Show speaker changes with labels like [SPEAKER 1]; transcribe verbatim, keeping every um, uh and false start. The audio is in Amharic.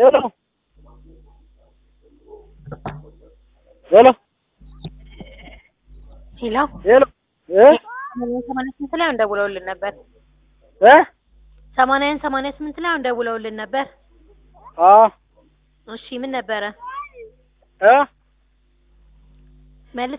[SPEAKER 1] ሄሎ ሄሎ
[SPEAKER 2] ሄሎ
[SPEAKER 1] ሄሎ እ
[SPEAKER 2] ሰማንያ ስምንት ላይ እንደውለውልን ነበር
[SPEAKER 1] እ
[SPEAKER 2] ሰማንያ ሰማንያ ስምንት ላይ እንደውለውልን ነበር።
[SPEAKER 1] አዎ
[SPEAKER 2] እሺ ምን ነበረ?
[SPEAKER 1] እ